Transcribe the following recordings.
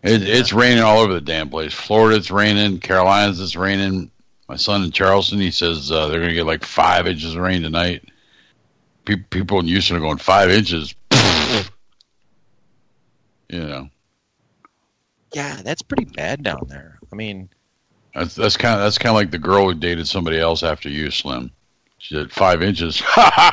It's raining all over the damn place. Florida, it's raining. Carolinas, it's raining. My son in Charleston, he says they're going to get like 5 inches of rain tonight. People in Houston are going 5 inches. You know. Yeah, that's pretty bad down there. I mean, that's kind of like the girl who dated somebody else after you, Slim. She said 5 inches.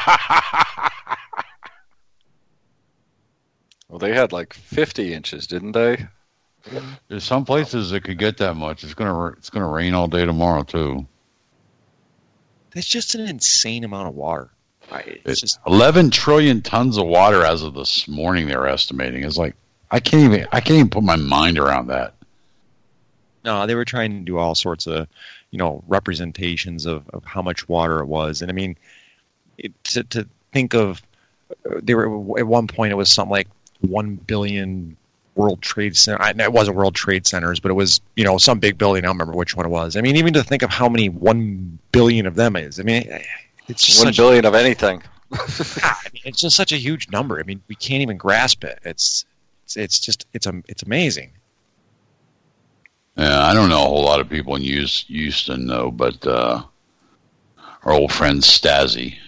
Well, they had like 50 inches, didn't they? There's some places that could get that much. It's gonna rain all day tomorrow too. that's just an insane amount of water. It's just 11 trillion tons of water as of this morning. They're estimating. It's like I can't even put my mind around that. No, they were trying to do all sorts of, representations of how much water it was, and I mean, to think of, they were at one point it was something like 1 billion World Trade Center. It wasn't World Trade Centers, but it was some big building. I don't remember which one it was. I mean, even to think of how many 1 billion of them is. I mean, it's just 1 billion of anything. It's just such a huge number. I mean, we can't even grasp it. It's amazing. Yeah, I don't know a whole lot of people in Houston though, but our old friend Stasi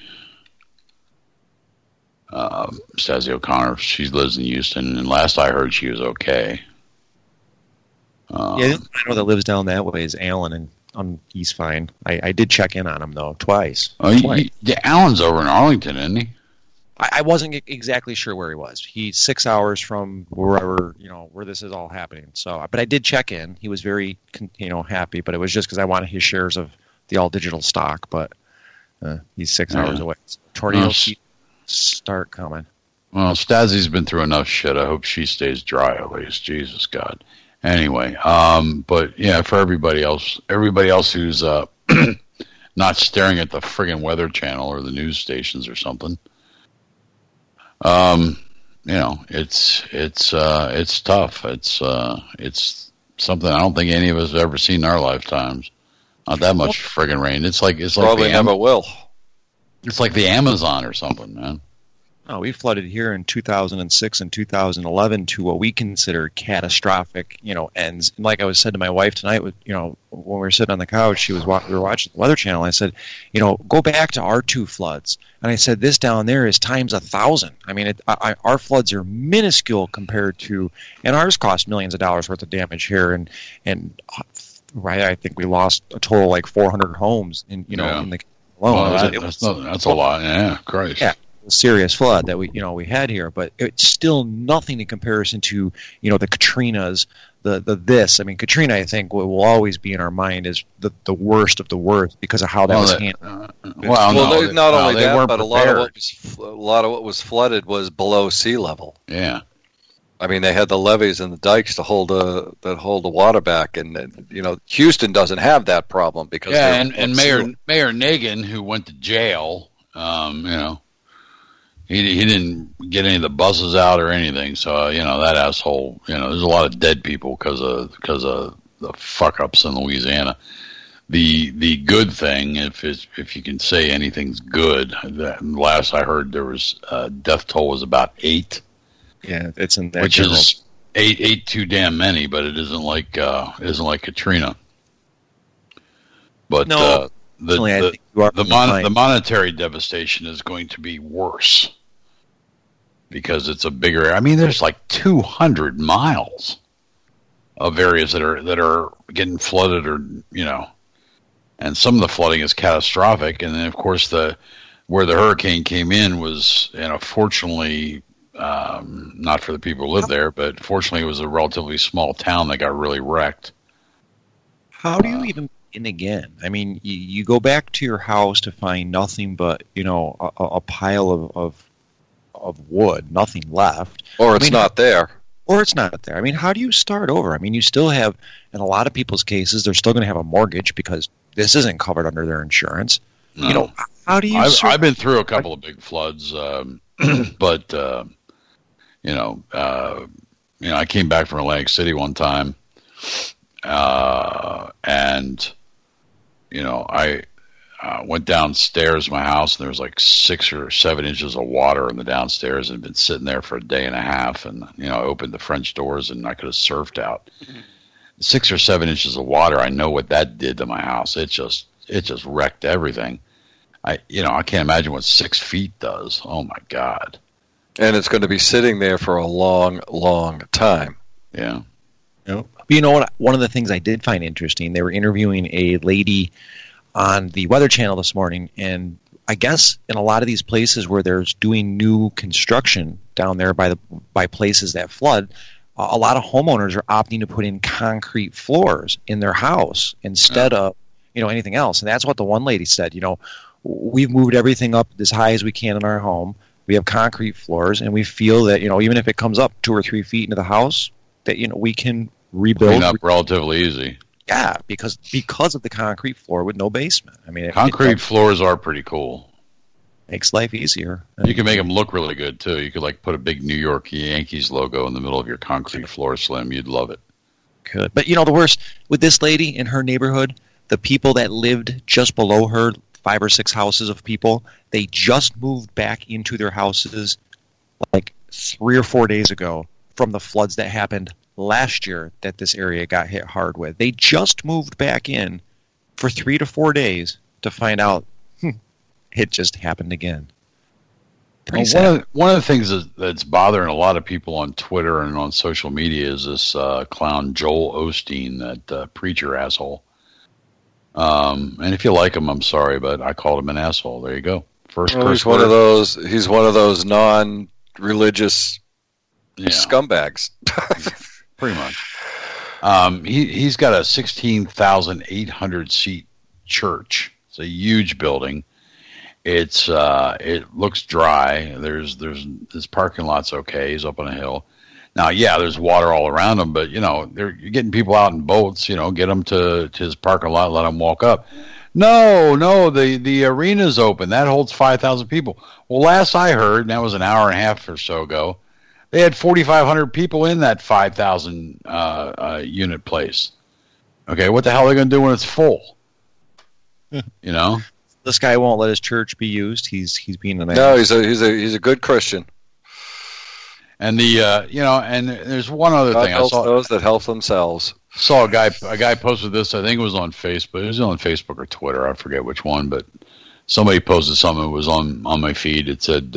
O'Connor, she lives in Houston, and last I heard she was okay. I know that lives down that way is Alan, and he's fine. I did check in on him though twice. Alan's over in Arlington, isn't he? I wasn't exactly sure where he was. He's 6 hours from wherever where this is all happening. So, but I did check in. He was very happy, but it was just because I wanted his shares of the all digital stock. But he's 6 hours away. So tornadoes start coming. Well, Stasi's been through enough shit. I hope she stays dry at least. Jesus God. Anyway, but yeah, for everybody else who's not staring at the friggin' Weather Channel or the news stations or something, it's tough. It's something I don't think any of us have ever seen in our lifetimes. Not that much friggin' rain. It's like probably never will. It's like the Amazon or something, man. Oh, we flooded here in 2006 and 2011 to what we consider catastrophic, ends. And like I was said to my wife tonight, when we were sitting on the couch, we were watching the Weather Channel. I said, go back to our 2 floods, and I said this down there is times 1,000. I mean, our floods are minuscule compared to, and ours cost millions of dollars worth of damage here, and right, I think we lost a total like 400 homes in the alone. That's a lot. Yeah, Christ. Yeah. Serious flood that we had here, but it's still nothing in comparison to the Katrinas, the this. I mean, Katrina, I think will always be in our mind as the worst of the worst because of how that was handled. Not only that, but a lot of what was flooded was below sea level. Yeah, I mean, they had the levees and the dikes to hold the water back, and Houston doesn't have that problem because and Mayor Nagin, who went to jail, He didn't get any of the buses out or anything, so that asshole. There's a lot of dead people because of the fuck ups in Louisiana. The good thing, if you can say anything's good, that last I heard there was death toll was about 8. Yeah, it's in that which general. Is 8 too damn many, but it isn't like Katrina. But no, the monetary devastation is going to be worse. Because it's a bigger. I mean, there's like 200 miles of areas that are getting flooded, and some of the flooding is catastrophic. And then, of course, where the hurricane came in was, fortunately, not for the people who live there, but fortunately, it was a relatively small town that got really wrecked. How do you even begin again? I mean, you go back to your house to find nothing but a pile of wood, nothing left. Or it's not there. Or it's not there. I mean, how do you start over? I mean, you still have, in a lot of people's cases, they're still going to have a mortgage because this isn't covered under their insurance. No. How do you... I've been through a couple of big floods, but, I came back from Atlantic City one time, and, went downstairs to my house, and there was like 6 or 7 inches of water in the downstairs, and had been sitting there for a day and a half. And I opened the French doors, and I could have surfed out. 6 or 7 inches of water. I know what that did to my house. It just wrecked everything. I can't imagine what 6 feet does. Oh my God! And it's going to be sitting there for a long, long time. Yeah. Yep. You know what? One of the things I did find interesting, they were interviewing a lady on the Weather Channel this morning, and I guess in a lot of these places where there's doing new construction down there by places that flood, a lot of homeowners are opting to put in concrete floors in their house instead of anything else. And that's what the one lady said. We've moved everything up as high as we can in our home. We have concrete floors, and we feel that even if it comes up 2 or 3 feet into the house, that we can rebuild. Clean up relatively easy. Yeah, because of the concrete floor with no basement. I mean, concrete floors are pretty cool. Makes life easier. You can make them look really good too. You could put a big New York Yankees logo in the middle of your concrete floor, Slim. You'd love it. Could, but the worst with this lady in her neighborhood, the people that lived just below her, 5 or 6 houses of people, they just moved back into their houses like 3 or 4 days ago from the floods that happened last year that this area got hit hard with. They just moved back in for 3 to 4 days to find out it just happened again. One of the things that's bothering a lot of people on Twitter and on social media is this clown Joel Osteen, that preacher asshole. And if you like him, I'm sorry, but I called him an asshole. There you go. He's one of those non-religious scumbags. Pretty much. He's got a 16,800 seat church. It's a huge building. It looks dry. His parking lot's okay. He's up on a hill. Now, yeah, there's water all around him, but you're getting people out in boats. Get them to his parking lot, let them walk up. No, the arena's open. That holds 5,000 people. Well, last I heard, and that was an hour and a half or so ago, they had 4,500 people in that 5,000 unit place. Okay, what the hell are they going to do when it's full? This guy won't let his church be used. He's being an no. He's a good Christian. And and there's one other thing. I saw those that help themselves. Saw a guy posted this. I think it was on Facebook. It was on Facebook or Twitter. I forget which one, but somebody posted something that was on my feed. It said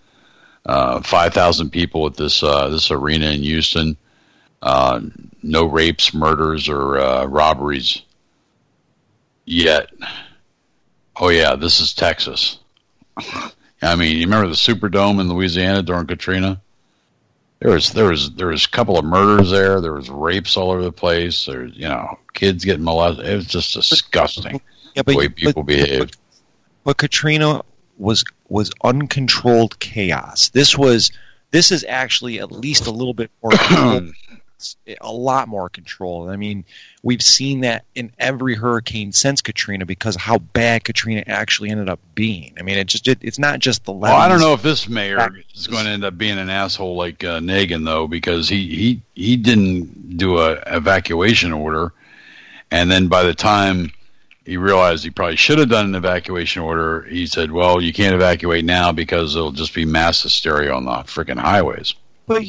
5,000 people at this arena in Houston. No rapes, murders, or robberies yet. Oh yeah, this is Texas. I mean, you remember the Superdome in Louisiana during Katrina? There was a couple of murders there. There was rapes all over the place. There's kids getting molested. It was just disgusting the way people behaved. But Katrina was uncontrolled chaos. This is actually at least a little bit more controlled, a lot more controlled. I mean, we've seen that in every hurricane since Katrina because of how bad Katrina actually ended up being. I mean, it's not just the levees. Well, I don't know if this mayor is going to end up being an asshole like Nagin, though, because he didn't do a evacuation order, and then by the time he realized he probably should have done an evacuation order, he said, well, you can't evacuate now because it'll just be mass hysteria on the freaking highways. But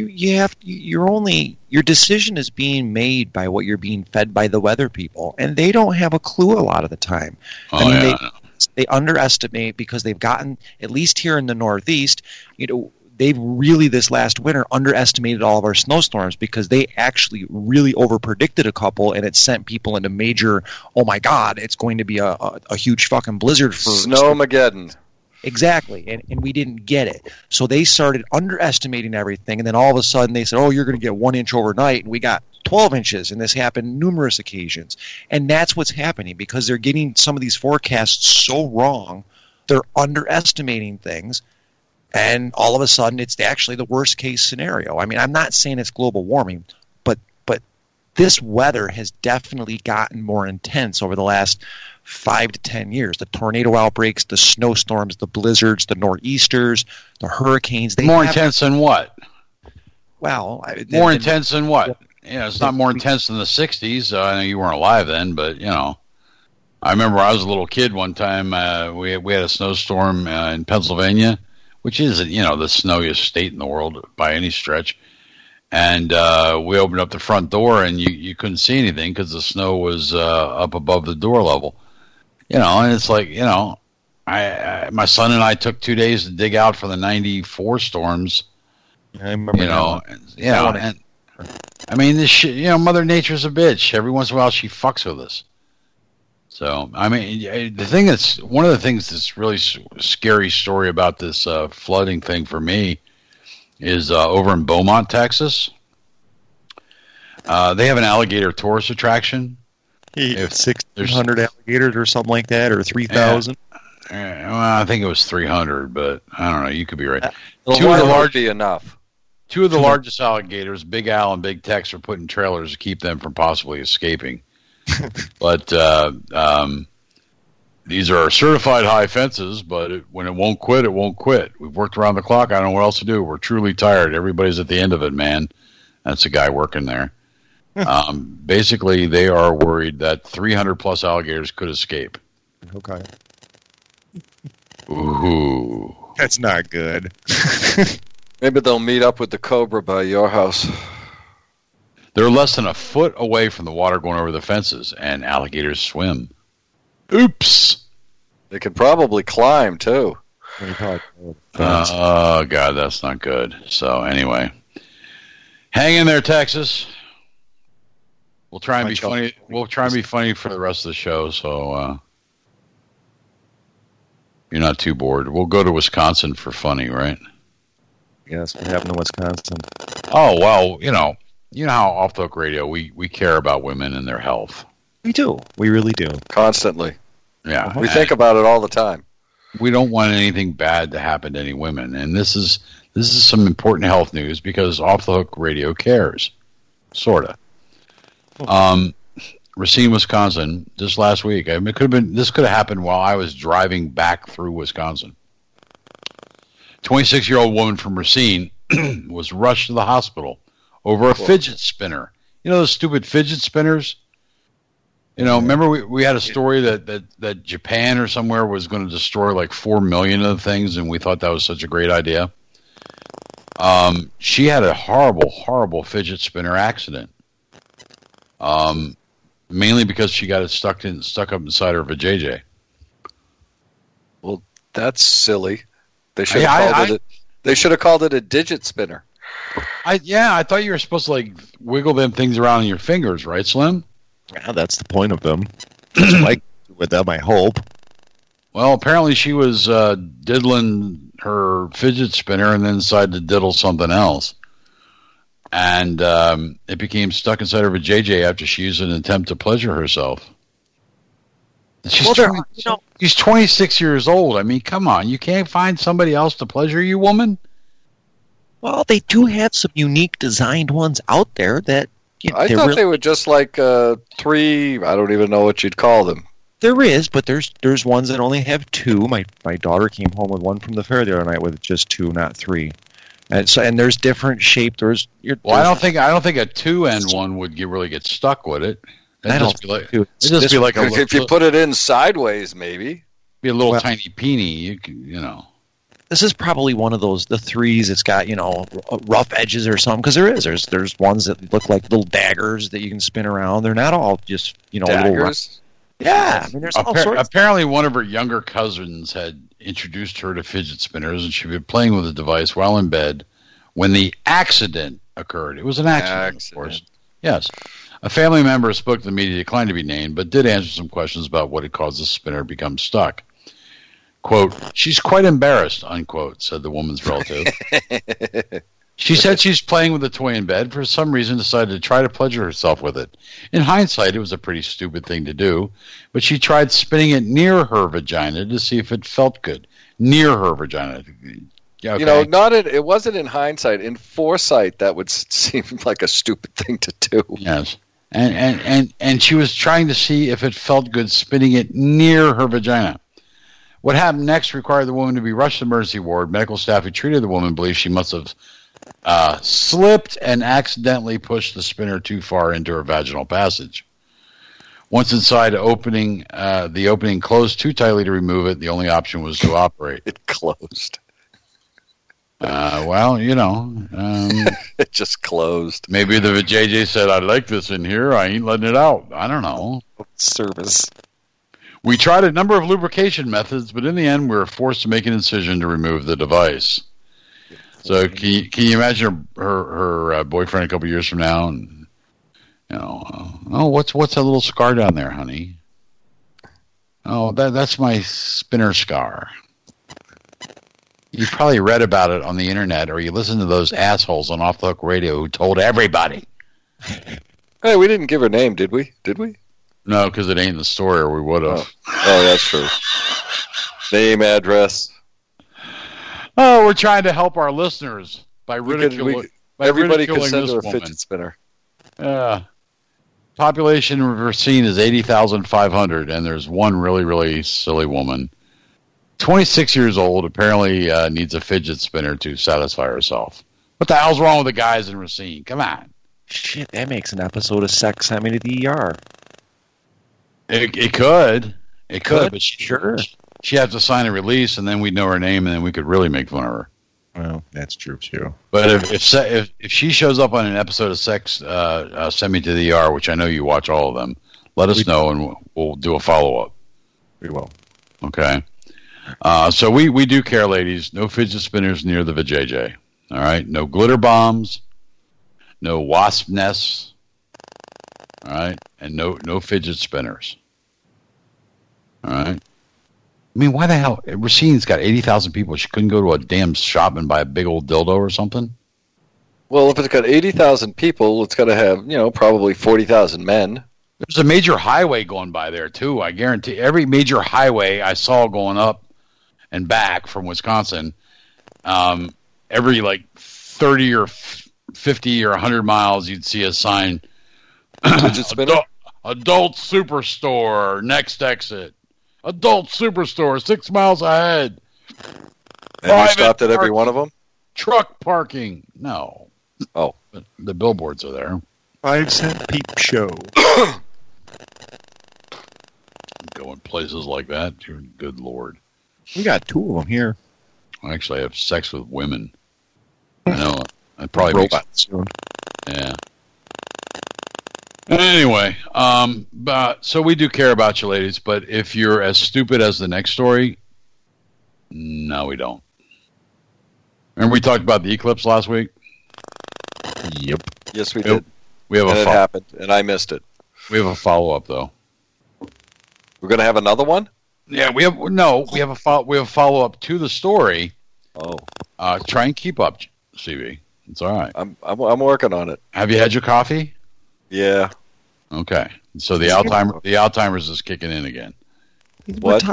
your decision is being made by what you're being fed by the weather people, and they don't have a clue a lot of the time. They underestimate because they've gotten, at least here in the Northeast, they've really this last winter underestimated all of our snowstorms because they actually really overpredicted a couple, and it sent people into major, oh my God, it's going to be a huge fucking blizzard for Snowmageddon. Exactly, and we didn't get it. So they started underestimating everything, and then all of a sudden they said, oh, you're going to get 1 inch overnight, and we got 12 inches, and this happened numerous occasions. And that's what's happening because they're getting some of these forecasts so wrong, they're underestimating things, and all of a sudden it's actually the worst case scenario. I mean, I'm not saying it's global warming, but this weather has definitely gotten more intense over the last 5 to 10 years. The tornado outbreaks, the snowstorms, the blizzards, the nor'easters, the hurricanes. More intense than what? Well, more intense than what? It's not more intense than the 60s. I know you weren't alive then, but I remember I was a little kid one time. We had a snowstorm in Pennsylvania, which is, the snowiest state in the world by any stretch. And we opened up the front door, and you couldn't see anything because the snow was up above the door level. And it's like, my son and I took 2 days to dig out for the 94 storms. I remember. And I mean, this shit, Mother Nature's a bitch. Every once in a while, she fucks with us. So, I mean, one of the things that's really scary story about this flooding thing for me is over in Beaumont, Texas. They have an alligator tourist attraction. If 600 alligators or something like that, or 3,000. Well, I think it was 300, but I don't know. You could be right. Two of the large be enough. Two of the largest alligators, Big Al and Big Tex, are put in trailers to keep them from possibly escaping. But these are certified high fences, but when it won't quit, it won't quit. We've worked around the clock. I don't know what else to do. We're truly tired. Everybody's at the end of it, man. That's a guy working there. Basically, they are worried that 300-plus alligators could escape. Okay. Ooh. That's not good. Maybe they'll meet up with the cobra by your house. They're less than a foot away from the water going over the fences, and alligators swim. Oops. They could probably climb, too. Oh, God, that's not good. So, anyway. Hang in there, Texas. We'll try and be funny. We'll try and be funny for the rest of the show, so you're not too bored. We'll go to Wisconsin for funny, right? Yes, what happened in Wisconsin? Oh, well, you know how Off the Hook Radio, we care about women and their health. We do. We really do. Constantly. Yeah. We think about it all the time. We don't want anything bad to happen to any women, and this is some important health news because Off the Hook Radio cares, sort of. Racine, Wisconsin, just last week. I mean, this could have happened while I was driving back through Wisconsin. 26-year-old woman from Racine was rushed to the hospital over a fidget spinner. You know those stupid fidget spinners? Remember we had a story that Japan or somewhere was going to destroy like 4 million of the things, and we thought that was such a great idea. She had a horrible, horrible fidget spinner accident. Mainly because she got it stuck up inside her vajayjay. Well, that's silly. They should have called it a digit spinner. I thought you were supposed to like wiggle them things around in your fingers, right, Slim? Yeah, that's the point of them. Like with them, I hope. Well, apparently she was diddling her fidget spinner and then decided to diddle something else. And it became stuck inside her vajayjay after she used it in an attempt to pleasure herself. She's 26 years old. I mean, come on. You can't find somebody else to pleasure you, woman? Well, they do have some unique designed ones out there that... I thought they were just like 3... I don't even know what you'd call them. There is, but there's ones that only have 2. My daughter came home with one from the fair the other night with just 2, not 3. And there's different shape. I don't think a 2-end one would really get stuck with it. If you put it in sideways, maybe be a little tiny peenie. This is probably one of those the 3s. It's got rough edges or something because there's ones that look like little daggers that you can spin around. They're not all just daggers. Yeah, I mean, there's all sorts. Apparently, one of her younger cousins had introduced her to fidget spinners, and she'd been playing with the device while in bed when the accident occurred. It was an accident, of course. Yes. A family member spoke to the media, declined to be named, but did answer some questions about what had caused the spinner to become stuck. Quote, "She's quite embarrassed," unquote, said the woman's relative. She said she's playing with the toy in bed. For some reason, decided to try to pleasure herself with it. In hindsight, it was a pretty stupid thing to do, but she tried spinning it near her vagina to see if it felt good. Near her vagina. Okay. It wasn't in hindsight. In foresight, that would seem like a stupid thing to do. Yes. And she was trying to see if it felt good spinning it near her vagina. What happened next required the woman to be rushed to the emergency ward. Medical staff who treated the woman believe she must have slipped and accidentally pushed the spinner too far into her vaginal passage. Once inside, the opening closed too tightly to remove it. The only option was to operate. It closed. Well, it just closed. Maybe the JJ said, "I like this in here. I ain't letting it out." I don't know. Service. We tried a number of lubrication methods, but in the end, we were forced to make an incision to remove the device. So, can you imagine her boyfriend a couple years from now, and what's that little scar down there, honey? Oh, that's my spinner scar. You probably read about it on the internet, or you listened to those assholes on Off the Hook Radio who told everybody. Hey, we didn't give her name, did we? No, because it ain't in the story, or we would have. Oh, that's true. Name, address. Oh, we're trying to help our listeners by ridiculing. Everybody could send her a fidget spinner. Population of Racine is 80,500, and there's one really, really silly woman. 26 years old, apparently needs a fidget spinner to satisfy herself. What the hell's wrong with the guys in Racine? Come on. Shit, that makes an episode of Sex Send Me to the ER. It could. It could, but sure. She has to sign a release, and then we'd know her name, and then we could really make fun of her. Well, that's true, too. But if she shows up on an episode of Sex Send Me to the ER, which I know you watch all of them, let us know, and we'll do a follow-up. We will. Okay. So we do care, ladies. No fidget spinners near the vajayjay. All right? No glitter bombs. No wasp nests. All right? And no fidget spinners. All right? I mean, why the hell? Racine's got 80,000 people. She couldn't go to a damn shop and buy a big old dildo or something? Well, if it's got 80,000 people, it's got to have, probably 40,000 men. There's a major highway going by there, too. I guarantee every major highway I saw going up and back from Wisconsin, every 30 or 50 or 100 miles, you'd see a sign, Adult Superstore, next exit. Adult Superstore, 6 miles ahead. And you stopped at every one of them? Truck parking. No. Oh. But the billboards are there. 5-cent peep show. Going places like that, good Lord. We got 2 of them here. I actually have sex with women. I know. I probably robots soon. Yeah. Anyway, so we do care about you, ladies. But if you're as stupid as the next story, no, we don't. Remember we talked about the eclipse last week? Yep. Yes, we did. We have it happened, and I missed it. We have a follow-up, though. We're going to have another one? Yeah, we have a follow-up to the story. Oh. Try and keep up, CB. It's all right. I'm working on it. Have you had your coffee? Yeah. Okay. So the Alzheimer's is kicking in again. What?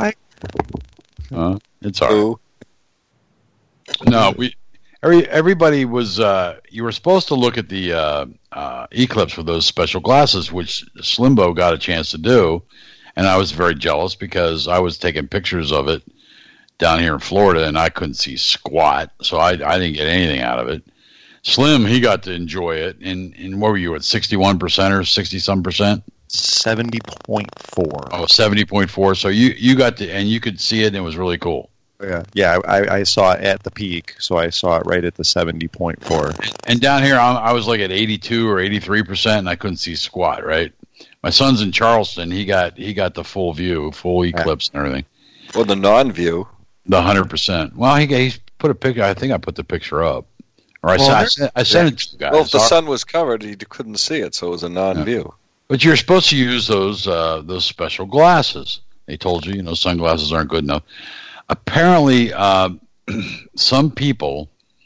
It's all right. No, everybody was. You were supposed to look at the eclipse with those special glasses, which Slimbo got a chance to do, and I was very jealous because I was taking pictures of it down here in Florida, and I couldn't see squat, so I didn't get anything out of it. Slim, he got to enjoy it, and what were you at, 61% or 60-some percent? 70.4. Oh, 70.4. So you got to, and you could see it, and it was really cool. Yeah. I saw it at the peak, so I saw it right at the 70.4. And down here, I was like at 82 or 83%, and I couldn't see squat. Right. My son's in Charleston. He got the full view, full eclipse, and everything. Well, the non-view, the 100%. Well, he put a picture. I think I put the picture up. Or I sent it to you guys. Well, if the sun was covered, he couldn't see it, so it was a non-view. Yeah. But you're supposed to use those special glasses. They told you, sunglasses aren't good enough. Apparently, some people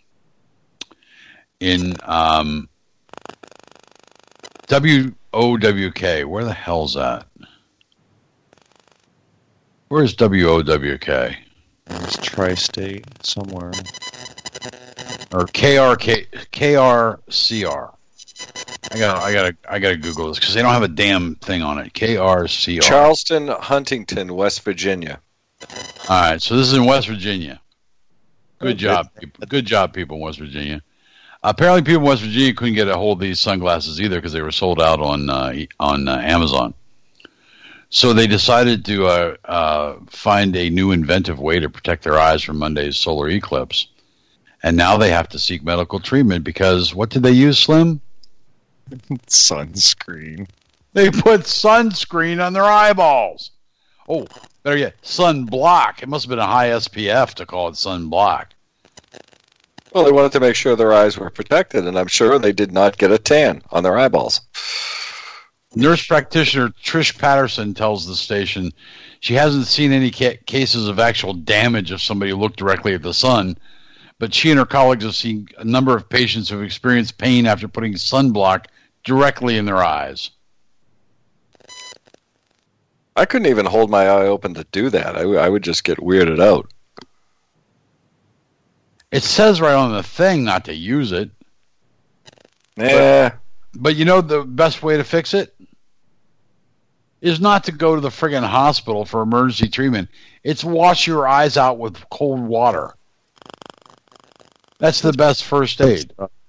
in WOWK, where the hell's that? Where's WOWK? It's Tri-State somewhere. Or KRCR. I gotta Google this because they don't have a damn thing on it. KRCR. Charleston, Huntington, West Virginia. All right, so this is in West Virginia. Good job, people in West Virginia. Apparently, people in West Virginia couldn't get a hold of these sunglasses either because they were sold out on Amazon. So they decided to find a new inventive way to protect their eyes from Monday's solar eclipse. And now they have to seek medical treatment because what did they use, Slim? Sunscreen. They put sunscreen on their eyeballs. Oh, better yet, sunblock. It must have been a high SPF to call it sunblock. Well, they wanted to make sure their eyes were protected, and I'm sure they did not get a tan on their eyeballs. Nurse practitioner Trish Patterson tells the station she hasn't seen any cases of actual damage if somebody looked directly at the sun, but she and her colleagues have seen a number of patients who have experienced pain after putting sunblock directly in their eyes. I couldn't even hold my eye open to do that. I would just get weirded out. It says right on the thing not to use it. Yeah. But you know the best way to fix it? Is not to go to the friggin' hospital for emergency treatment. It's wash your eyes out with cold water. That's the best first aid.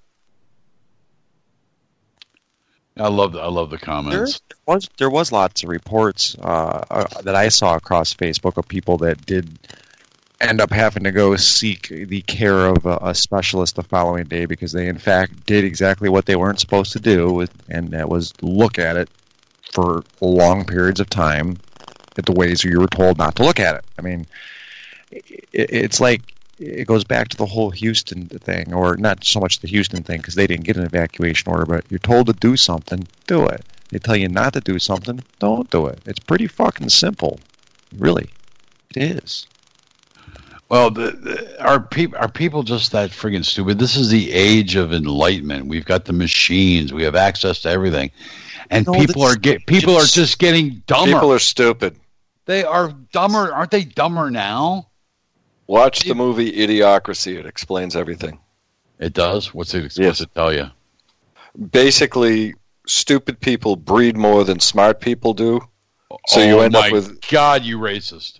I love the comments. There was lots of reports that I saw across Facebook of people that did end up having to go seek the care of a specialist the following day because they in fact did exactly what they weren't supposed to do, and that was look at it for long periods of time at the ways you were told not to look at it. I mean, it's like it goes back to the whole Houston thing, or not so much the Houston thing because they didn't get an evacuation order, but you're told to do something, do it. They tell you not to do something, don't do it. It's pretty fucking simple. Really. It is. Well, are people just that friggin' stupid? This is the age of enlightenment. We've got the machines. We have access to everything. And people are just getting dumber. People are stupid. They are dumber. Aren't they dumber now? Watch the movie Idiocracy. It explains everything. It does? What's it supposed to tell you? Basically, stupid people breed more than smart people do. So you end up with... God, you racist.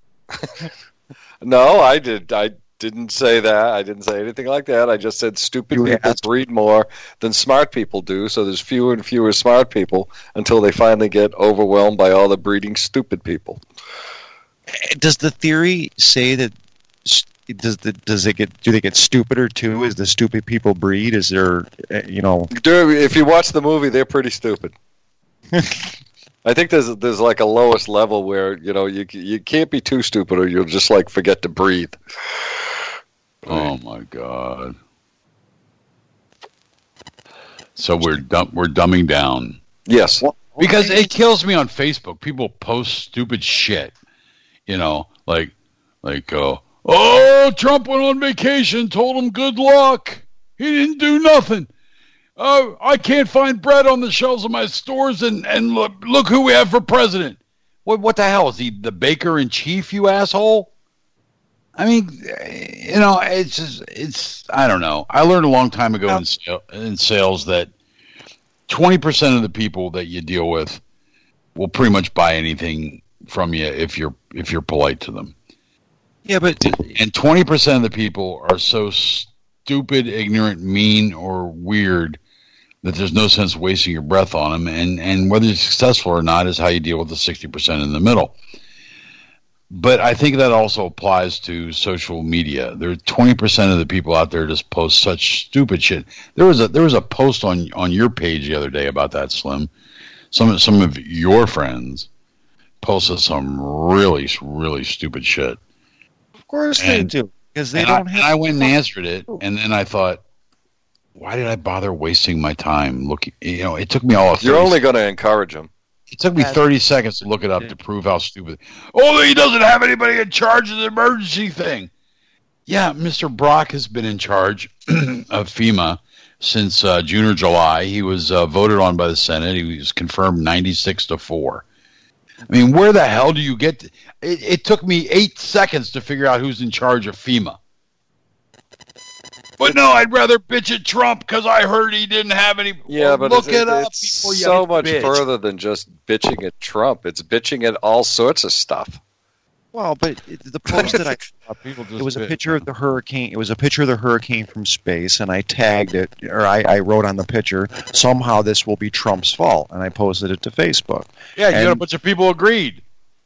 No, I didn't say that. I didn't say anything like that. I just said stupid people breed more than smart people do, so there's fewer and fewer smart people until they finally get overwhelmed by all the breeding stupid people. Does the theory say that do they get stupider too as the stupid people breed? Is there if you watch the movie, they're pretty stupid. I think there's like a lowest level where you can't be too stupid or you'll just like forget to breathe. Oh my God! So we're dumbing down. Yes, because it kills me on Facebook. People post stupid shit. Trump went on vacation, told him good luck. He didn't do nothing. I can't find bread on the shelves of my stores, and look who we have for president. What the hell? Is he the baker in chief, you asshole? I mean, it's I don't know. I learned a long time ago in sales that 20% of the people that you deal with will pretty much buy anything from you if you're polite to them. Yeah, but and 20% of the people are so stupid, ignorant, mean, or weird that there's no sense wasting your breath on them, and whether you're successful or not is how you deal with the 60% in the middle. But I think that also applies to social media. There are 20% of the people out there just post such stupid shit. There was a post on your page the other day about that, Slim. Some of your friends posted some really, really stupid shit. Of course they do, because they don't have. I went and answered it, and then I thought, why did I bother wasting my time looking? It took me all. You're only going to encourage them. It took me 30 seconds to look it up to prove how stupid. Oh, he doesn't have anybody in charge of the emergency thing. Yeah, Mr. Brock has been in charge of FEMA since June or July. He was voted on by the Senate. He was confirmed 96-4. I mean, where the hell do you get... It took me 8 seconds to figure out who's in charge of FEMA. But no, I'd rather bitch at Trump because I heard he didn't have any... Yeah, but look it up. It's so much further than just bitching at Trump. It's bitching at all sorts of stuff. Well, but the post that it was a picture of the hurricane. It was a picture of the hurricane from space, and I tagged it, or I wrote on the picture, somehow this will be Trump's fault, and I posted it to Facebook. Yeah, you got a bunch of people agreed.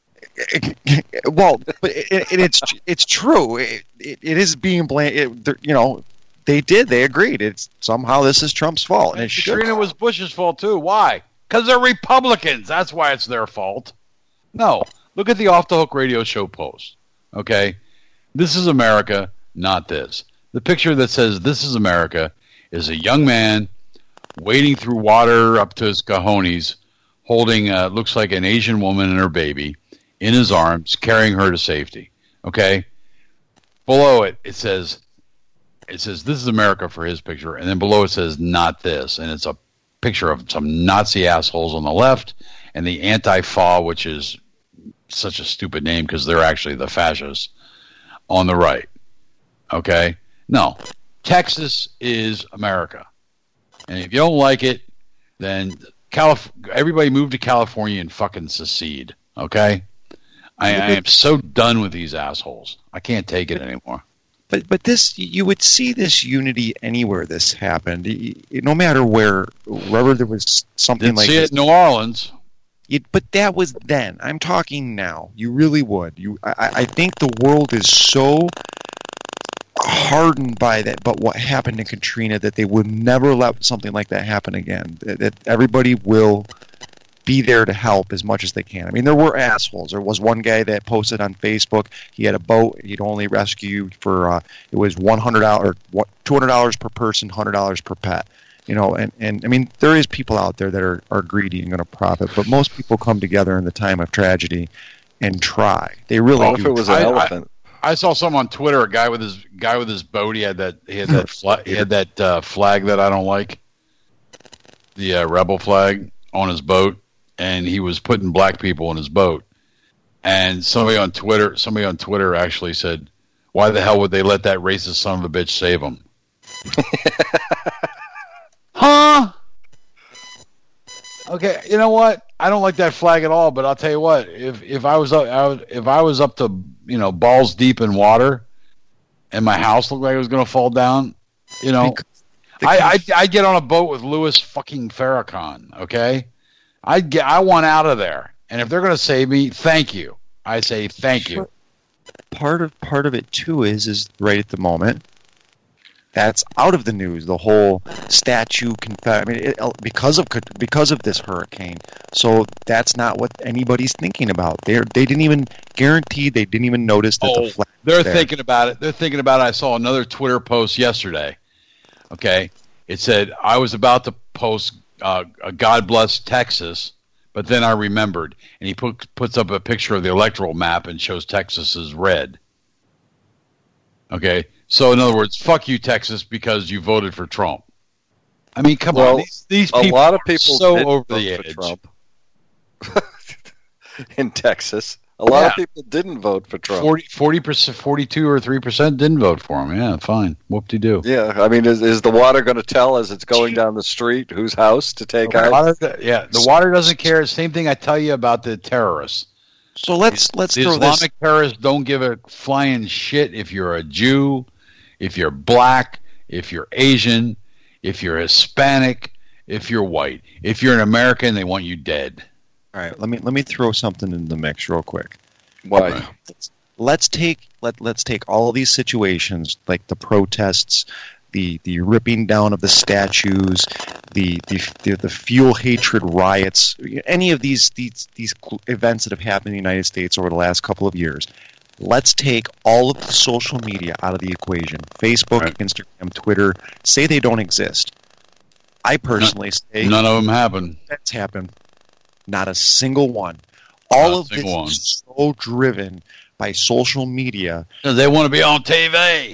Well, but it's true. It is being blamed. They agreed. It's somehow this is Trump's fault, and Katrina was Bush's fault too. Why? Because they're Republicans. That's why it's their fault. No. Look at the Off the Hook radio show post. Okay? This is America, not this. The picture that says this is America is a young man wading through water up to his cojones, holding, looks like an Asian woman and her baby in his arms, carrying her to safety. Okay? Below it, it says this is America for his picture, and then below it says not this, and it's a picture of some Nazi assholes on the left, and the Antifa, which is such a stupid name because they're actually the fascists, on the right. Okay? No. Texas is America. And if you don't like it, then everybody move to California and fucking secede. Okay? I am so done with these assholes. I can't take it anymore. But this, you would see this unity anywhere this happened. No matter wherever there was something Didn't like see this. it in New Orleans. But that was then. I'm talking now. You really would. I think the world is so hardened by that, but what happened to Katrina, that they would never let something like that happen again. That everybody will be there to help as much as they can. I mean, there were assholes. There was one guy that posted on Facebook. He had a boat. He'd only rescue for it was $100 or $200 per person, $100 per pet. You know, and I mean, there is people out there that are greedy and going to profit, but most people come together in the time of tragedy and try. They really. What if it was an elephant? I saw some on Twitter. A guy with his boat. He had that flag that I don't like, the rebel flag on his boat, and he was putting black people in his boat. And somebody on Twitter actually said, "Why the hell would they let that racist son of a bitch save him?" Huh? Okay, you know what? I don't like that flag at all. But I'll tell you what: if I was up to balls deep in water, and my house looked like it was going to fall down, I'd get on a boat with Louis fucking Farrakhan. Okay, I want out of there. And if they're going to save me, thank you. I say thank you. Part of it too is right at the moment. That's out of the news. The whole statue, because of this hurricane. So that's not what anybody's thinking about. They didn't even guarantee. They didn't even notice that the flag. They're thinking about it. They're thinking about it. I saw another Twitter post yesterday. Okay, it said I was about to post "God bless Texas," but then I remembered, and he puts up a picture of the electoral map and shows Texas as red. Okay. So, in other words, fuck you, Texas, because you voted for Trump. I mean, come on. These people, a lot of people are so did over vote the for edge. Trump. In Texas. A lot of people didn't vote for Trump. 40%, 42 or 3% didn't vote for him. Yeah, fine. Whoop-de-doo. Yeah, I mean, is the water going to tell as it's going down the street whose house to take out? The water doesn't care. Same thing I tell you about the terrorists. So let's the throw Islamic terrorists don't give a flying shit if you're a Jew, if you're black, if you're Asian, if you're Hispanic, if you're white. If you're an American, they want you dead. All right, let me throw something in the mix real quick. Why? Right. Let's take all of these situations, like the protests, the ripping down of the statues, the fuel hatred riots, any of these events that have happened in the United States over the last couple of years. Let's take all of the social media out of the equation. Facebook, right. Instagram, Twitter, say they don't exist. I personally say none of them happen. That's happened. Not a single one. All of this is so driven by social media. They want to be on TV.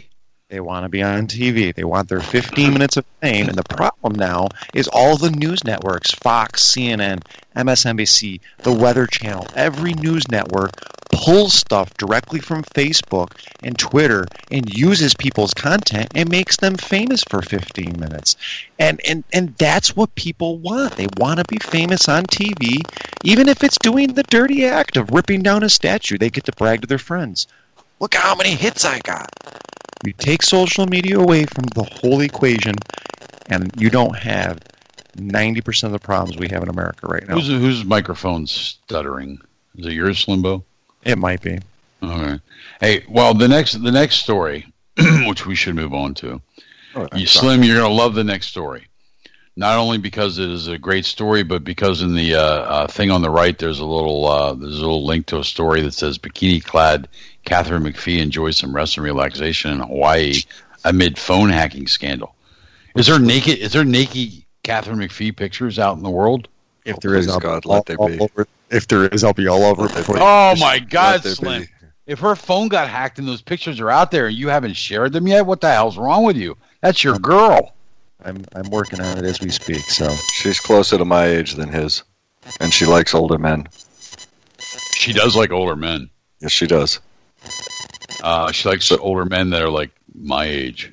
They want to be on TV. They want their 15 minutes of fame. And the problem now is all the news networks, Fox, CNN, MSNBC, the Weather Channel, every news network pulls stuff directly from Facebook and Twitter and uses people's content and makes them famous for 15 minutes. And that's what people want. They want to be famous on TV. Even if it's doing the dirty act of ripping down a statue, they get to brag to their friends. Look how many hits I got. You take social media away from the whole equation, and you don't have 90% of the problems we have in America right now. Whose microphone's stuttering? Is it yours, Slimbo? It might be. Okay. Hey, well, the next story, which we should move on to. Slim, you're going to love the next story. Not only because it is a great story, but because in the thing on the right, there's a little link to a story that says bikini-clad Katharine McPhee enjoys some rest and relaxation in Hawaii amid phone hacking scandal. Is there naked Katharine McPhee pictures out in the world? If there is, if there is, I'll be all over it. Oh my God, Slim! If her phone got hacked and those pictures are out there and you haven't shared them yet, what the hell's wrong with you? That's your girl. I'm working on it as we speak. So she's closer to my age than his, and she likes older men. She does like older men. Yes, she does. She likes older men that are like my age.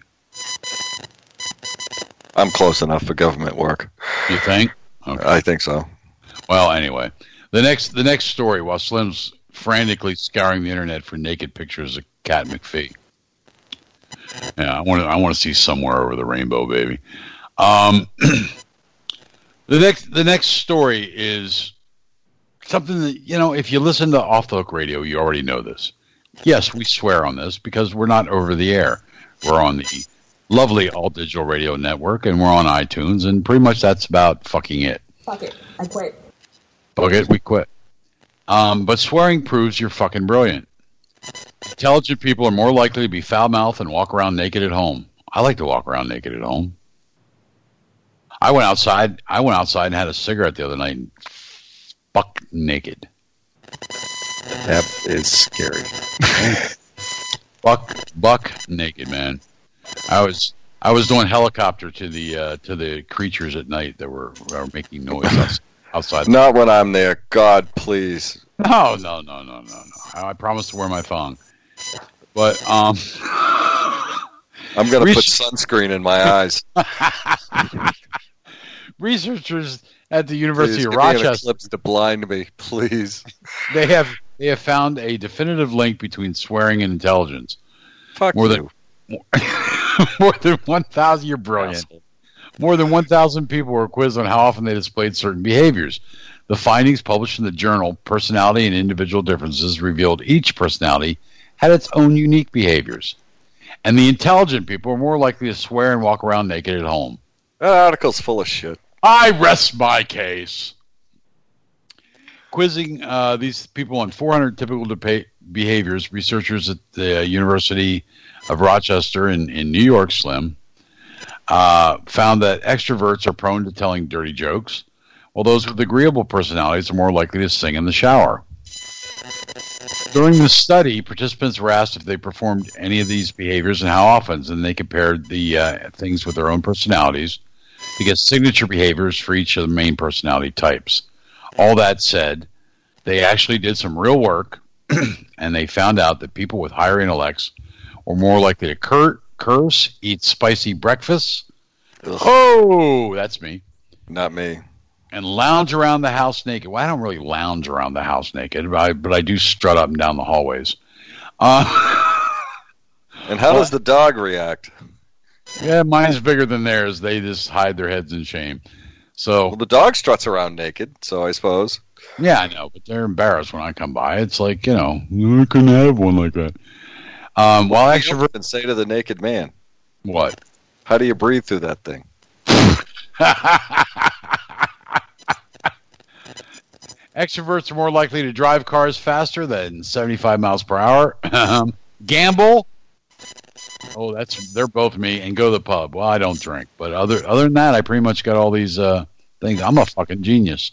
I'm close enough for government work. You think? Okay. I think so. Well, anyway, the next story. While Slim's frantically scouring the internet for naked pictures of Kat McPhee. Yeah, I want to see Somewhere Over the Rainbow, baby. The next story is something that, if you listen to Off the Hook Radio, you already know this. Yes, we swear on this because we're not over the air. We're on the lovely All Digital Radio Network, and we're on iTunes, and pretty much that's about fucking it. Fuck it, I quit. Fuck it, we quit. But swearing proves you're fucking brilliant. Intelligent people are more likely to be foul-mouthed and walk around naked at home. I like to walk around naked at home. I went outside and had a cigarette the other night and fuck naked. That is scary. Buck naked, man. I was doing helicopter to the creatures at night that were making noise outside. Not when I'm there. God, please. No. I promise to wear my thong. But I'm gonna put sunscreen in my eyes. Researchers at the University of Rochester. Give me an eclipse to blind me, please. They have found a definitive link between swearing and intelligence. Fuck you. More than 1,000. You're brilliant. More than 1,000 people were quizzed on how often they displayed certain behaviors. The findings published in the journal Personality and Individual Differences revealed each personality had its own unique behaviors. And the intelligent people were more likely to swear and walk around naked at home. That article's full of shit. I rest my case. Quizzing these people on 400 typical behaviors, researchers at the University of Rochester in New York, Slim, found that extroverts are prone to telling dirty jokes, while those with agreeable personalities are more likely to sing in the shower. During the study, participants were asked if they performed any of these behaviors and how often, and they compared the things with their own personalities to get signature behaviors for each of the main personality types. All that said, they actually did some real work, and they found out that people with higher intellects were more likely to curse, eat spicy breakfasts. Ugh. Oh, that's me. Not me. And lounge around the house naked. Well, I don't really lounge around the house naked, but I do strut up and down the hallways. And how does the dog react? Yeah, mine's bigger than theirs. They just hide their heads in shame. So the dog struts around naked, so I suppose. Yeah, I know, but they're embarrassed when I come by. It's like, I couldn't have one like that. While extroverts and say to the naked man, what? How do you breathe through that thing? Extroverts are more likely to drive cars faster than 75 miles per hour. Gamble. Oh, they're both me. And go to the pub. Well, I don't drink, but other than that, I pretty much got all these things. I'm a fucking genius.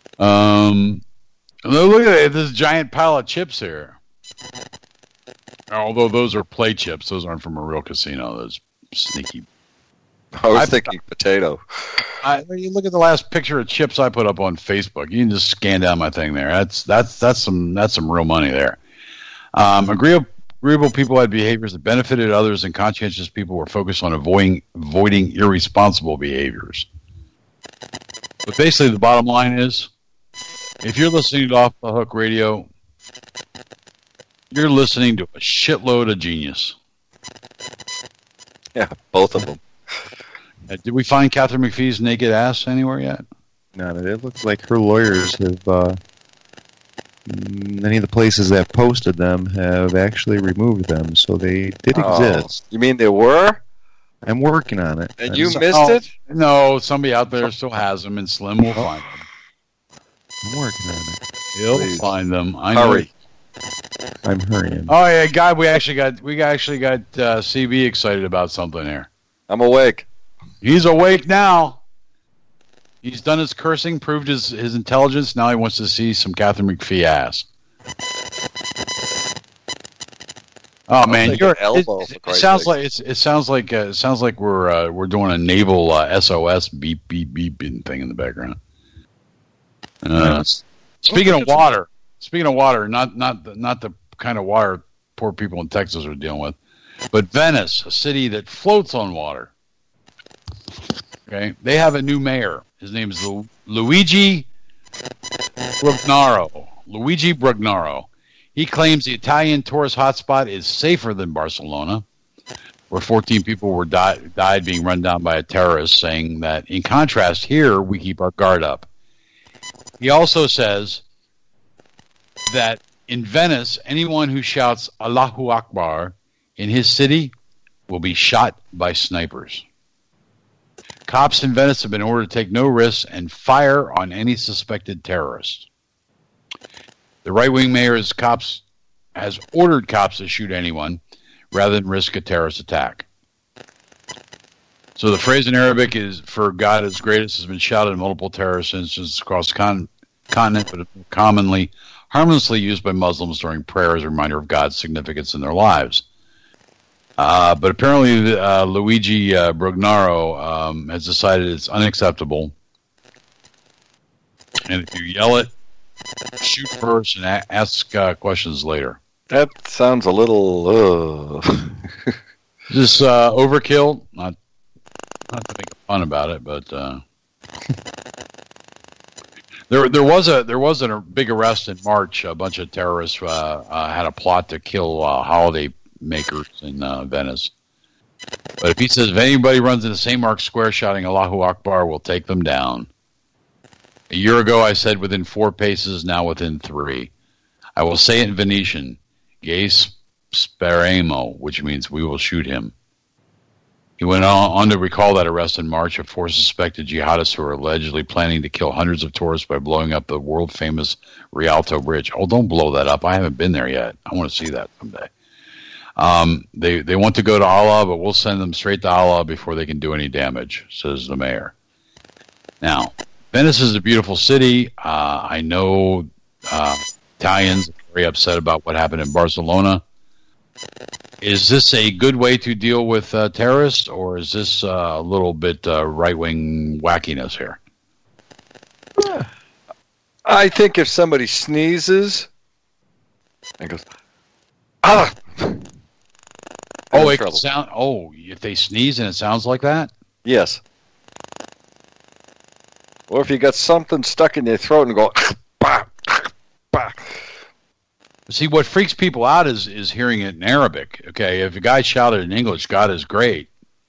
Look at this giant pile of chips here. Although those are play chips, those aren't from a real casino. Those sneaky. I was thinking potato. You look at the last picture of chips I put up on Facebook. You can just scan down my thing there. That's some real money there. Agreeable people had behaviors that benefited others, and conscientious people were focused on avoiding irresponsible behaviors. But basically, the bottom line is, if you're listening to Off the Hook Radio, you're listening to a shitload of genius. Yeah, both of them. Did we find Catherine McPhee's naked ass anywhere yet? No, it looks like her lawyers have, many of the places that posted them have actually removed them, so they did exist. You mean there were? I'm working on it. And you missed it? No, somebody out there still has them, and Slim will find them. I'm working on it. He'll find them. Hurry. I'm hurrying. Oh yeah, God, we actually got CB excited about something here. I'm awake. He's awake now. He's done his cursing, proved his intelligence. Now he wants to see some Catherine McPhee ass. Oh man, it sounds like we're doing a naval SOS beep beep beep thing in the background. Speaking of water, not the kind of water poor people in Texas are dealing with, but Venice, a city that floats on water. Okay, they have a new mayor. His name is Luigi Brugnaro. Luigi Brugnaro. He claims the Italian tourist hotspot is safer than Barcelona, where 14 people died being run down by a terrorist, saying that, in contrast, here we keep our guard up. He also says that in Venice, anyone who shouts Allahu Akbar in his city will be shot by snipers. Cops in Venice have been ordered to take no risks and fire on any suspected terrorists. The right-wing mayor has ordered cops to shoot anyone rather than risk a terrorist attack. So the phrase in Arabic is "for God is greatest" has been shouted in multiple terrorist incidents across the continent, but commonly harmlessly used by Muslims during prayer as a reminder of God's significance in their lives. But apparently Luigi Brugnaro has decided it's unacceptable. And if you yell it, shoot first and ask questions later. That sounds a little... This overkill, not to make fun about it, but there was a big arrest in March. A bunch of terrorists had a plot to kill holiday makers in Venice. But if he says if anybody runs into St. Mark's Square shouting Allahu Akbar, we'll take them down. A year ago I said within 4 paces, now within 3. I will say it in Venetian, Gai sparemo, which means we will shoot him. He went on to recall that arrest in March of 4 suspected jihadists who were allegedly planning to kill hundreds of tourists by blowing up the world-famous Rialto Bridge. Oh, don't blow that up. I haven't been there yet. I want to see that someday. They want to go to Allah, but we'll send them straight to Allah before they can do any damage, says the mayor. Now, Venice is a beautiful city. I know Italians are very upset about what happened in Barcelona. Is this a good way to deal with terrorists, or is this a little bit right-wing wackiness here? I think if somebody sneezes and goes, ah! Oh, it can sound. Oh, if they sneeze and it sounds like that? Yes. Or if you got something stuck in your throat and go, bah, bah. See, what freaks people out is hearing it in Arabic. Okay, if a guy shouted in English, "God is great,"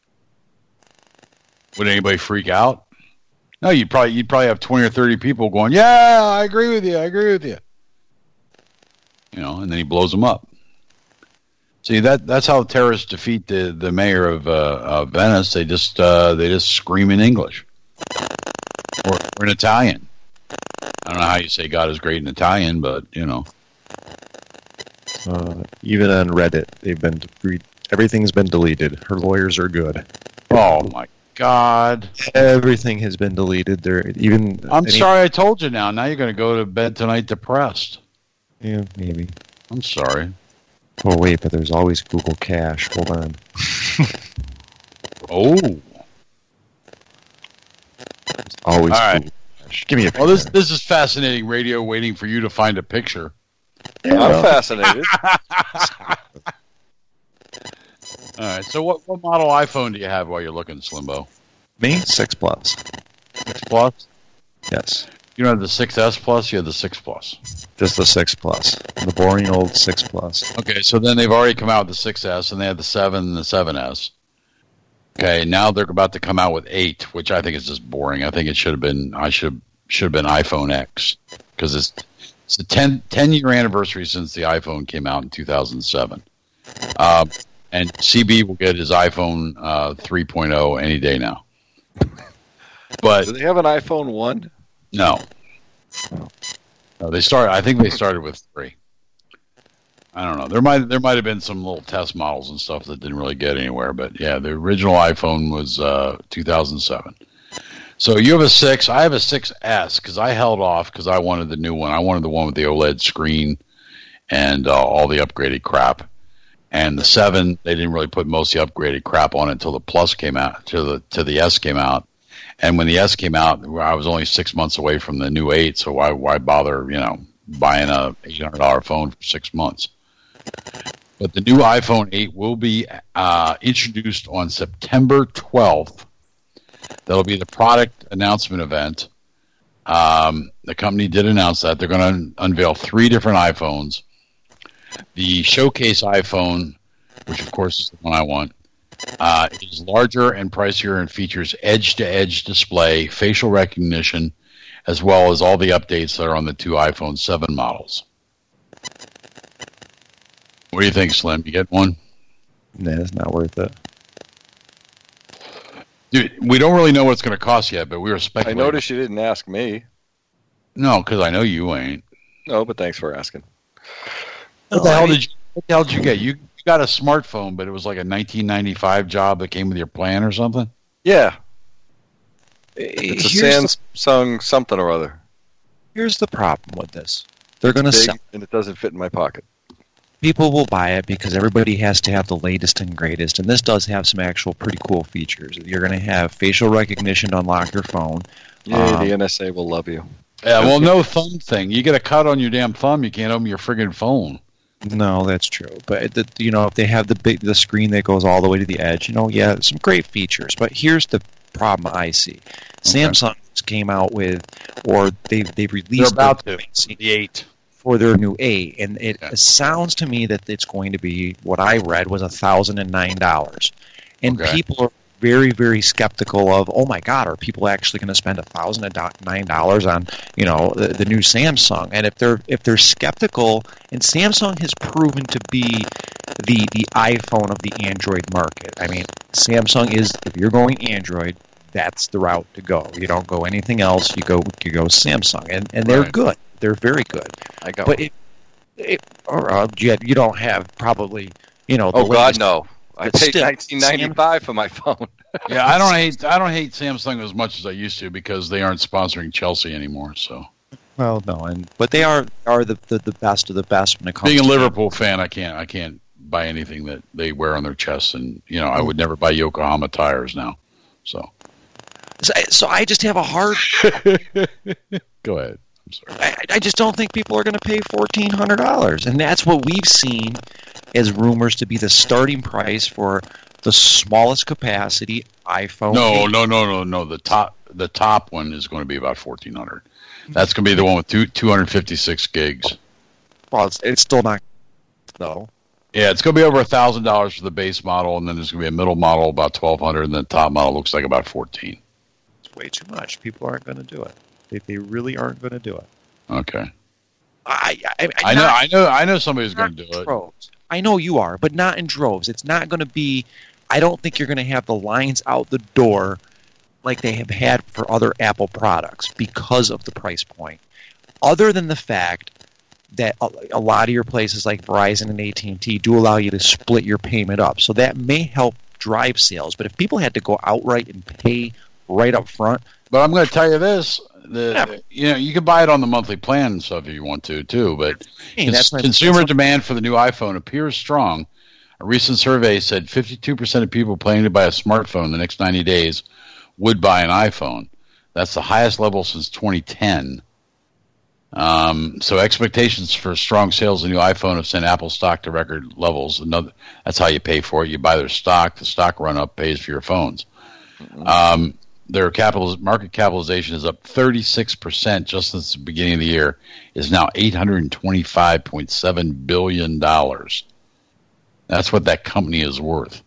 would anybody freak out? No, you'd probably have 20 or 30 people going, "Yeah, I agree with you. I agree with you." You know, and then he blows them up. See, that's how terrorists defeat the mayor of Venice. They just scream in English or in Italian. I don't know how you say God is great in Italian, but you know. Even on Reddit, everything's been deleted. Her lawyers are good. Oh my God! Everything has been deleted. I'm sorry, I told you now. Now you're going to go to bed tonight depressed. Yeah, maybe. I'm sorry. Oh, wait, but there's always Google Cash. Hold on. Oh. There's always All right. Google Cash. Give me a picture. Well, this is fascinating radio, waiting for you to find a picture. I'm fascinated. All right, so what model iPhone do you have while you're looking, Slimbo? Me? 6 Plus. 6 Plus? Yes. You don't have the 6S Plus, you have the 6 Plus. Just the 6 Plus. The boring old 6 Plus. Okay, so then they've already come out with the 6S, and they have the 7 and the 7S. Okay, now they're about to come out with 8, which I think is just boring. I think it should have been iPhone X, because it's the 10-year anniversary since the iPhone came out in 2007. And CB will get his iPhone 3.0 any day now. But do they have an iPhone 1? No, I think they started with 3. I don't know. There might have been some little test models and stuff that didn't really get anywhere. But yeah, the original iPhone was 2007. So you have a 6. I have a 6S because I held off because I wanted the new one. I wanted the one with the OLED screen and all the upgraded crap. And the 7, they didn't really put most of the upgraded crap on it until the Plus came out, to the S came out. And when the S came out, I was only 6 months away from the new 8, so why bother, buying a $800 phone for 6 months? But the new iPhone 8 will be introduced on September 12th. That'll be the product announcement event. The company did announce that. They're going to unveil 3 different iPhones. The showcase iPhone, which of course is the one I want, is larger and pricier and features edge-to-edge display, facial recognition, as well as all the updates that are on the 2 iPhone 7 models. What do you think, Slim? You get one? Nah, it's not worth it. Dude, we don't really know what it's going to cost yet, but we were speculating. I noticed you didn't ask me. No, because I know you ain't. No, but thanks for asking. What the hell did you get? You got a smartphone, but it was like a 1995 job that came with your plan or something? Yeah. It's a Samsung something or other. Here's the problem with this. They're going to sell, and it doesn't fit in my pocket. People will buy it because everybody has to have the latest and greatest, and this does have some actual pretty cool features. You're going to have facial recognition to unlock your phone. Yeah, the NSA will love you. Yeah, well, no thumb thing. You get a cut on your damn thumb, you can't open your friggin' phone. No, that's true. But if they have the screen that goes all the way to the edge, yeah, some great features. But here's the problem I see: Samsung came out with, or they've released the 8 for their new 8, and it sounds to me that it's going to be what I read was $1,009, and people are very, very skeptical of, oh my God, are people actually going to spend $1,009 on the new Samsung? And if they're skeptical, and Samsung has proven to be the iPhone of the Android market. I mean, Samsung is, if you're going Android, that's the route to go. You don't go anything else. You go Samsung, and they're good. They're very good. But you don't have probably Oh God, no. I paid $19.95 for my phone. Yeah, I don't hate Samsung as much as I used to because they aren't sponsoring Chelsea anymore. So, well, no, but they are the best of the best when it comes. Being to a Liverpool fan, I can't buy anything that they wear on their chests, and I would never buy Yokohama tires now. So I just have a hard. Go ahead. I'm sorry. I just don't think people are going to pay $1,400, and that's what we've seen as rumors to be the starting price for the smallest capacity iPhone. No. The top one is going to be about $1,400. That's going to be the one with 256 gigs. Well, it's still not, though. Yeah, it's going to be over $1,000 for the base model, and then there's going to be a middle model about $1,200, and then the top model looks like about $1,400. It's way too much. People aren't going to do it. They really aren't going to do it. Okay. I know somebody's going to do it. Droves. I know you are, but not in droves. It's not going to be. I don't think you're going to have the lines out the door like they have had for other Apple products because of the price point. Other than the fact that a lot of your places like Verizon and AT&T do allow you to split your payment up, so that may help drive sales. But if people had to go outright and pay right up front. But I'm going to tell you this: you can buy it on the monthly plan and stuff if you want to too. But consumer demand for the new iPhone appears strong. A recent survey said 52% of people planning to buy a smartphone in the next 90 days would buy an iPhone. That's the highest level since 2010. So expectations for strong sales of the new iPhone have sent Apple stock to record levels. That's how you pay for it. You buy their stock. The stock run-up pays for your phones. Their market capitalization is up 36% just since the beginning of the year. Is now $825.7 billion. That's what that company is worth.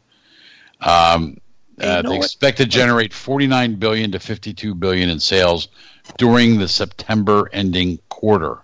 They expect to generate $49 billion to $52 billion in sales during the September ending quarter.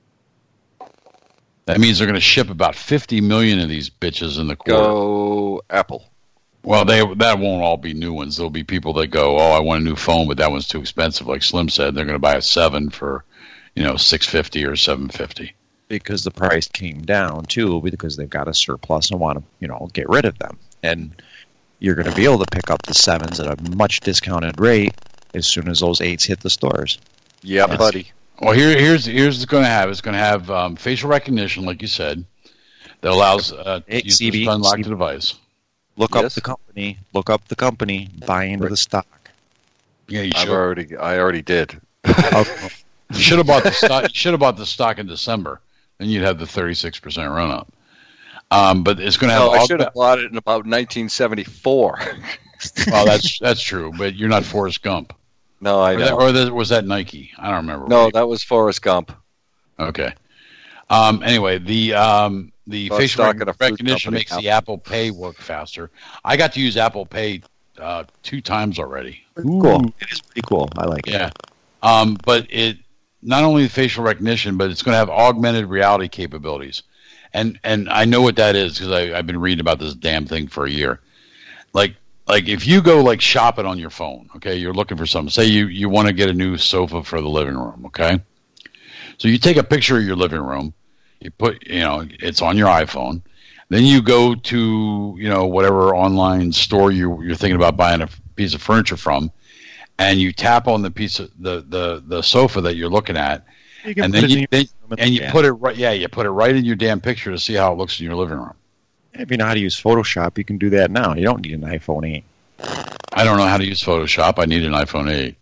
That means they're going to ship about 50 million of these bitches in the quarter. Go Apple. Well, that won't all be new ones. There'll be people that go, "Oh, I want a new phone, but that one's too expensive." Like Slim said, they're going to buy a 7 for, $650 or $750. Because the price came down too, because they've got a surplus and want to, get rid of them. And you're going to be able to pick up the 7s at a much discounted rate as soon as those 8s hit the stores. Yeah, buddy. Well, here's what's going to have. It's going to have facial recognition, like you said, that allows users to unlock the device. Look up the company, buy into the stock. Yeah, you should. I already did. You should have bought the stock. You should have bought the stock in December. Then you'd have the 36% run up. But it's going to have. I should have bought it in about 1974. Well, that's true. But you're not Forrest Gump. No, I know. Or was that Nike? I don't remember. No, that was Forrest Gump. Okay. Anyway, the facial recognition makes the Apple Pay work faster. I got to use Apple Pay 2 times already. Cool. It is pretty cool. I like it. Yeah. But it not only facial recognition, but it's going to have augmented reality capabilities. And I know what that is because I've been reading about this damn thing for a year. Like if you go shopping on your phone, okay, you're looking for something. Say you want to get a new sofa for the living room, okay? So you take a picture of your living room, you put, it's on your iPhone. Then you go to, whatever online store you're thinking about buying a piece of furniture from, and you tap on the piece of the sofa that you're looking at, and then you put it right. Yeah, you put it right in your damn picture to see how it looks in your living room. If you know how to use Photoshop, you can do that now. You don't need an iPhone 8. I don't know how to use Photoshop. I need an iPhone 8.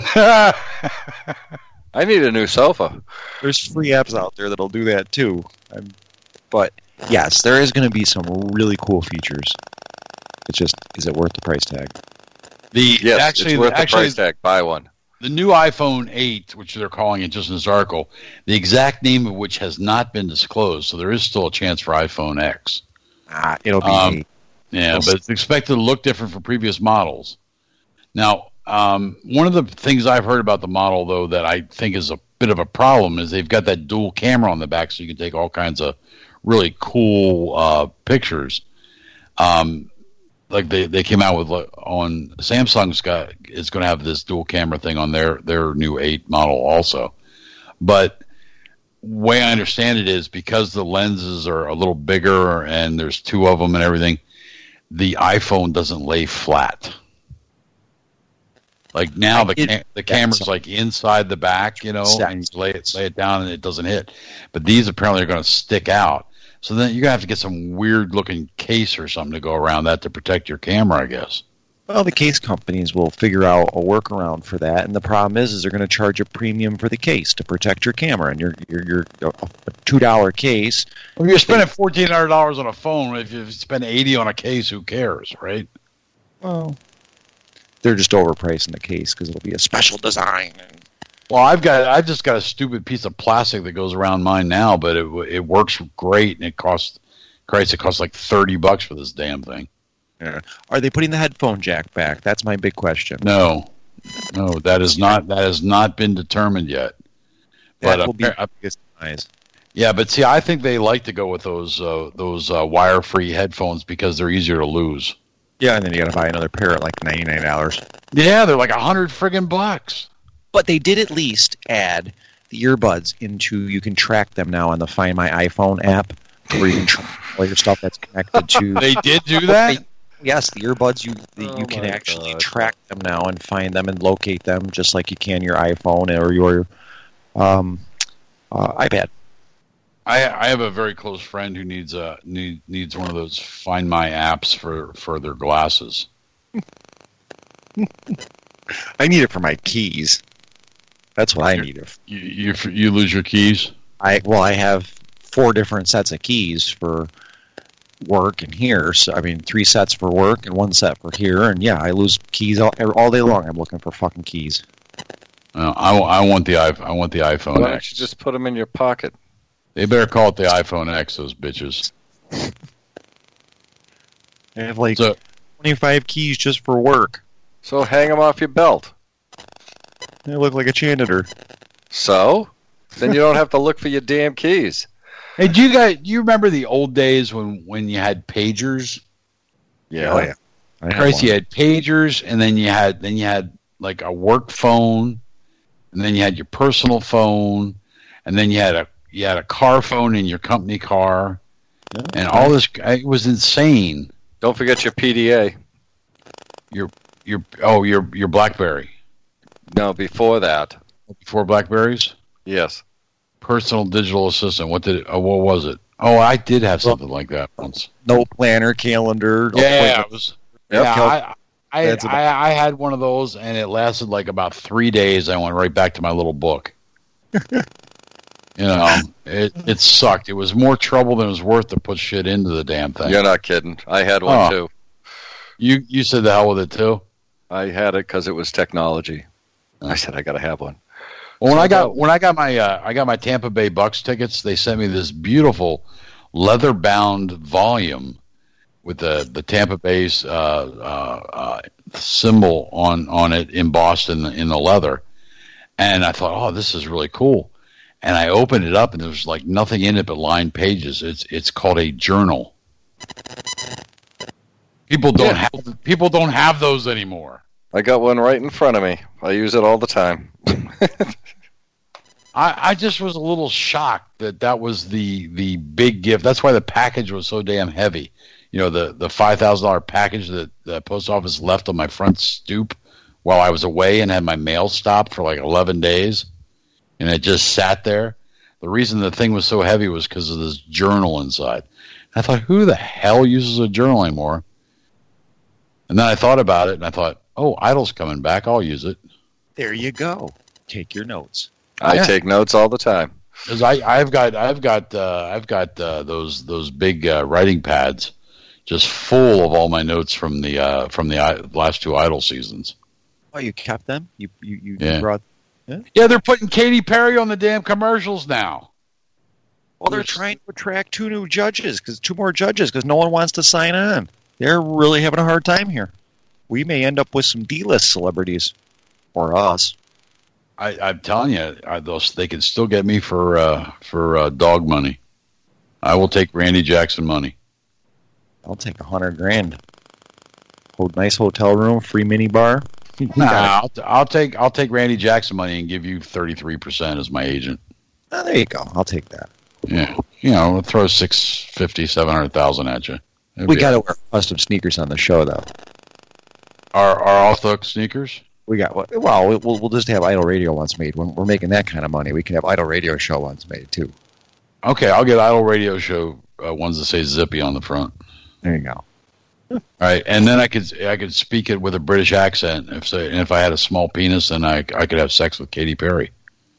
I need a new sofa. There's free apps out there that'll do that too. But yes, there is going to be some really cool features. It's just, is it worth the price tag? It's worth the price tag. Buy one. The new iPhone 8, which they're calling it just in this article, the exact name of which has not been disclosed, so there is still a chance for iPhone X. It'll be 8. Yeah, but it's expected to look different from previous models. Now, one of the things I've heard about the model, though, that I think is a bit of a problem is they've got that dual camera on the back, so you can take all kinds of really cool pictures. Like they came out with on Samsung's is going to have this dual camera thing on their new 8 model also. But way I understand it is because the lenses are a little bigger and there's 2 of them and everything, the iPhone doesn't lay flat. Like now the camera's like inside the back, and you lay it down and it doesn't hit. But these apparently are going to stick out. So then you're going to have to get some weird-looking case or something to go around that to protect your camera, I guess. Well, the case companies will figure out a workaround for that, and the problem is they're going to charge a premium for the case to protect your camera, and you're a $2 case. Well, you're spending $1,400 on a phone. If you spend $80 on a case, who cares, right? Well, they're just overpricing the case because it'll be a special design. Well, I've just got a stupid piece of plastic that goes around mine now, but it works great, and it costs like $30 for this damn thing. Yeah. Are they putting the headphone jack back? That's my big question. No, that has not been determined yet. That will be the biggest surprise. Yeah, but see, I think they like to go with those wire-free headphones because they're easier to lose. Yeah, and then you got to buy another pair at like $99. Yeah, they're like $100 friggin' bucks. But they did at least add the earbuds into, you can track them now on the Find My iPhone app, where you can track all your stuff that's connected to. They did do that? Yes, the earbuds, you can actually track them now and find them and locate them just like you can your iPhone or your iPad. I have a very close friend who needs one of those Find My apps for their glasses. I need it for my keys. That's what I need it. You lose your keys? I have 4 different sets of keys for work and here. So, 3 sets for work and 1 set for here. And yeah, I lose keys all day long. I'm looking for fucking keys. I want the iPhone. Why don't you just put them in your pocket? They better call it the iPhone X, those bitches. I have 25 keys just for work. So hang them off your belt. I look like a janitor. So? Then you don't have to look for your damn keys. Hey, do you remember the old days when you had pagers? Yeah. Oh, yeah. Christ, you had pagers, and then you had like a work phone, and then you had your personal phone, and then you had a car phone in your company car, and all this. It was insane. Don't forget your PDA. Your BlackBerry. No, before that. Before BlackBerries? Yes. Personal digital assistant. What was it? Oh, I did have something like that once. Note planner, calendar. Yeah, it was. Yeah, I had one of those, and it lasted like about 3 days. I went right back to my little book. It sucked. It was more trouble than it was worth to put shit into the damn thing. You're not kidding. I had one too. You said the hell with it too? I had it because it was technology. I said I got to have one. Well, when I got my Tampa Bay Bucks tickets, they sent me this beautiful leather-bound volume with the Tampa Bay symbol on it embossed in the leather, and I thought, oh, this is really cool. And I opened it up, and there was like nothing in it but lined pages. It's called a journal. People don't have those anymore. I got one right in front of me. I use it all the time. I just was a little shocked that was the big gift. That's why the package was so damn heavy. The $5,000 package that the post office left on my front stoop while I was away and had my mail stopped for like 11 days. And it just sat there. The reason the thing was so heavy was because of this journal inside. I thought, who the hell uses a journal anymore? And then I thought about it, and I thought, oh, Idle's coming back. I'll use it. There you go. Take your notes. I take notes all the time. Because I've got those big writing pads just full of all my notes from the last 2 Idle seasons. Oh, you kept them? You brought. Yeah, they're putting Katy Perry on the damn commercials now. Well, they're trying to attract 2 more judges because no one wants to sign on. They're really having a hard time here. We may end up with some D-list celebrities, or us. I'm telling you, they can still get me for dog money. I will take Randy Jackson money. I'll take $100,000. Nice hotel room, free mini bar. Nah, I'll take Randy Jackson money and give you 33% as my agent. Oh, there you go. I'll take that. Yeah, we'll throw $700,000 at you. We got to wear custom sneakers on the show, though. Are off-the-hook sneakers? We got we'll just have Idle Radio ones made. When we're making that kind of money, we can have Idle Radio show ones made too. Okay, I'll get Idle Radio show ones that say Zippy on the front. There you go. All right, and then I could speak it with a British accent. If I had a small penis, then I could have sex with Katy Perry.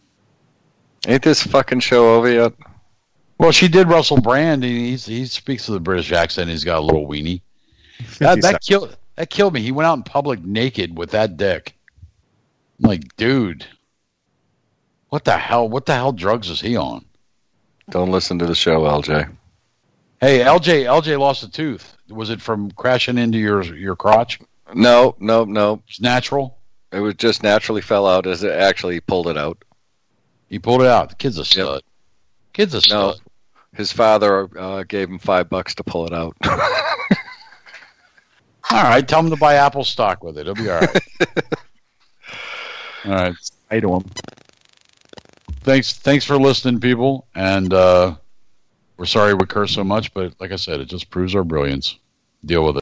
Ain't this fucking show over yet? Well, she did Russell Brand. He speaks with a British accent. He's got a little weenie. That killed me. He went out in public naked with that dick. I'm like, dude, what the hell? What the hell drugs is he on? Don't listen to the show, LJ. Hey, LJ lost a tooth. Was it from crashing into your crotch? No. It's natural? It was just naturally fell out as it actually pulled it out. He pulled it out. The kid's a stud. Yep. Kid's a stud. No, his father gave him $5 to pull it out. All right, tell him to buy Apple stock with it. It'll be all right. All right. Hi to him. Thanks for listening, people. And we're sorry we curse so much, but like I said, it just proves our brilliance. Deal with it.